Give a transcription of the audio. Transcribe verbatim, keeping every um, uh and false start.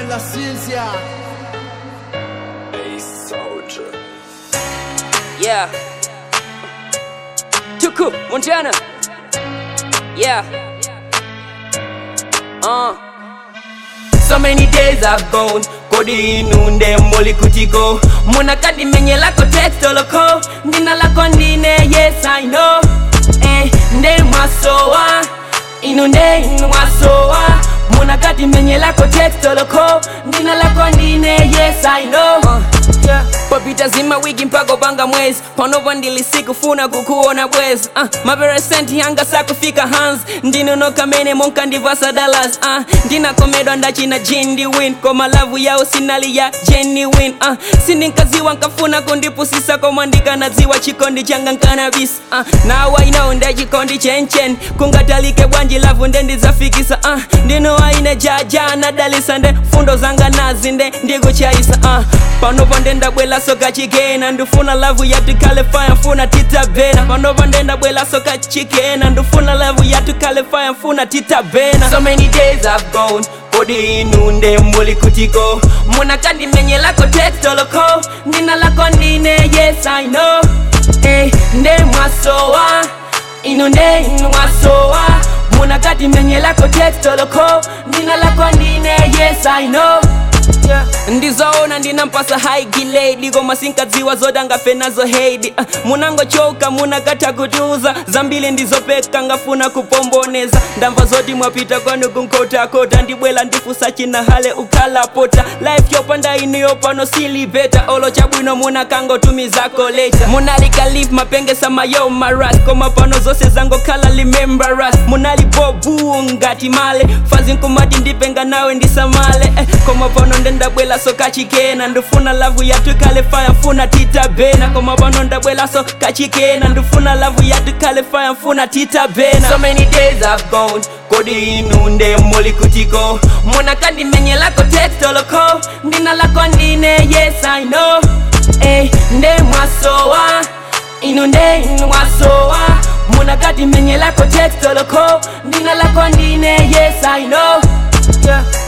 en la ciencia. Hey, soldier. Yeah. Tuku, Montana. Yeah. Uh. So many days I've gone. Kodi inunde moli kutiko. Muna kadi menye lako testo loko. Ndina lako ndine, yes I know. Eh, nde masowa. Inunde inu masowa. Muna kadi menye lako testo loko. Ndina lako ndine, yes I know. Uh. Yeah. Papita zima wiki mpaka panga mwezi. Panova ndili siku funa kukuona bwezi. uh, Mabere senti hanga sa kufika hands. Ndino no kamene monka ndivasa dollars. uh, Ndina komedo ndachi na jindi win. Koma lavu yao sinali ya genuine. uh, Sindi nkaziwa nkafuna kundipu sisa komandika na ziwa chikondi changa nkanabis. uh, Now I know nda chikondi chen chen. Kungatalike bwanji lavu ndendi zafikisa. uh, Ndino aine jaja na dalisa nde. Fundo zanga nazinde ndigo chaisa. uh, Panova ndenda bwela soka chikena. Ndufuna lavu yatu kalifaya mfuna tita bena. Panova ndenda bwela soka chikena. Ndufuna lavu yatu kalifaya mfuna tita bena. So many days I've gone. Kodi inunde mboli kutiko. Muna kandi menye lako testo loko. Ndina lako ndine, yes I know. Eh, nde mwasowa. Inunde inu mwasowa. Muna kandi menye lako testo loko. Ndina lako ndine, yes I know. Yeah. Ndizaona ndina mpasa high gilei. Digo masinka ziwa zoda nga fenazo heidi. uh, Munango choka muna kata kutuza. Zambili ndizo peka nga funa kupomboneza. Ndamva zodi mwapita kwa nugu nkota kota. Ndibwela ndifusa china hale ukala pota. Life yopanda inu yopano sili beta. Olo chabwino muna kango tumizako later. Munalika live mapenge sama yo maras. Koma pano zose zango kala remember us. Munali bobu ngati male. Fazi nkumati ndipenga nawe ndisamale. eh, Koma pano ndenda bwela soka chikena. Ndufuna lavu yatu kalifaya mfuna tita bena. Koma pano ndabwela soka chikena. Ndufuna lavu yatu kalifaya mfuna tita bena. So many days I've gone. Kodi inunde moli kutiko. Muna kandi menye lako testo loko. Ndina lako ndine, yes I know. Eh, nde mwasowa. Inunde inu mwasowa. Muna kandi menye lako testo loko. Ndina lako ndine, yes I know. Yeah.